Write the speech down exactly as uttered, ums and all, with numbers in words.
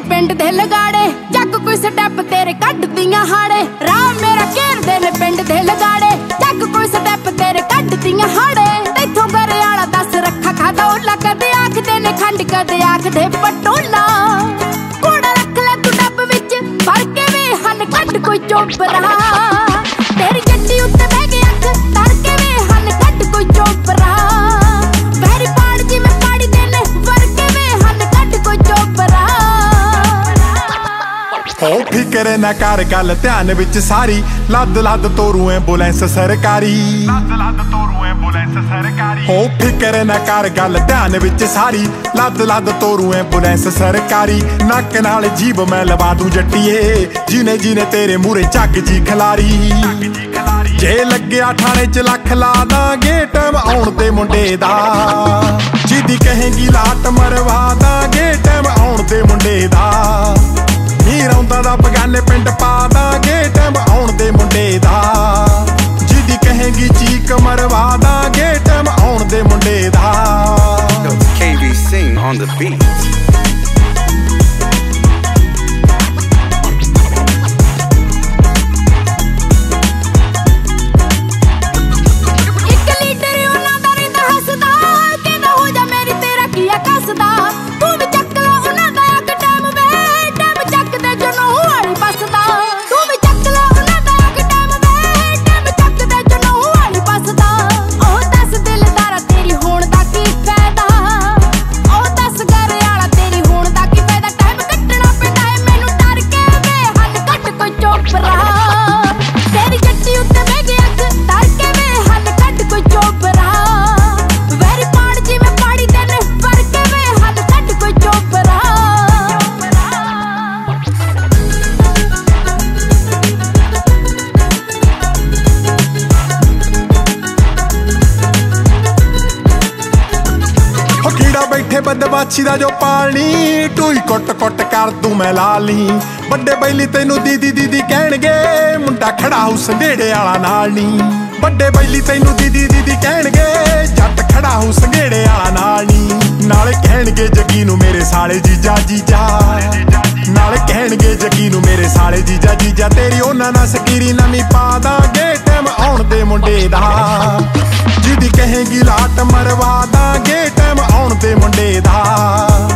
पिंड दे लगाड़े जग कोई स्टैप तेरे कड्डदियां हाड़े राम मेरा घेरदे ने पिंड दे लगाड़े जग कोई स्टैप तेरे कड्डदियां हाड़े तैथों घरे आला दस रखा खादा ओला कदे आखदे ने खंड कदे आखदे पटोला कूड़ा रख ले तू डब विच भर के वे हन कड्ड कोई चोपरा तेरी गड्डी उत्ते बह के अख धर के वे हन कड्ड कोई चोपरा वैरी पाड़ जी मैं पाड़ी देने भर के वे हन कड्ड कोई चोपरा हो फिकर ना कर गल ध्यान विच सारी लद लद तोरू एंबुलेंस सरकारी हो फिकर ना कर गल ध्यान विच सारी लद लद तोरू एंबुलेंस सरकारी नक नाल जीब मैं लवा दूं जट्टीए जिने जिने तेरे मूरे झग जी खलारी जे लग्या ठाणे च लख ला दांगे टैम आउण ते मुंडे दा जिदी कहेंगी लाट मरवा दांगे टैम आउण ते मुंडे दा हीर आउंदा दा बगाने पिंड पा दांगे टैम आउण दे मुंडे दा जिदी कहेंगी चीक मरवा दांगे टैम आउण दे मुंडे दा K B Sing on the beat. बैठे बदमाशी दा जो पानी टूई कुट कुट कर दूं मैं लाली बड़े बैली तेनू दीदी दीदी कहणगे मुंडा खड़ा हो संघेड़े आला नाल नी बड़े बैली तेनू दीदी दीदी कहणगे जट खड़ा हो संघेड़े आला नाल नी नाले कहणगे जगी नू मेरे साले जीजा जीजा नाले कहणगे जगी नू मेरे साले जीजा जीजा तेरी ओना ना सकीरी नवी पा दांगे टैम आउण दे मुंडे दा जिदी कहेंगी लाट मरवा दांगे टैम आउण दे मुंडे दा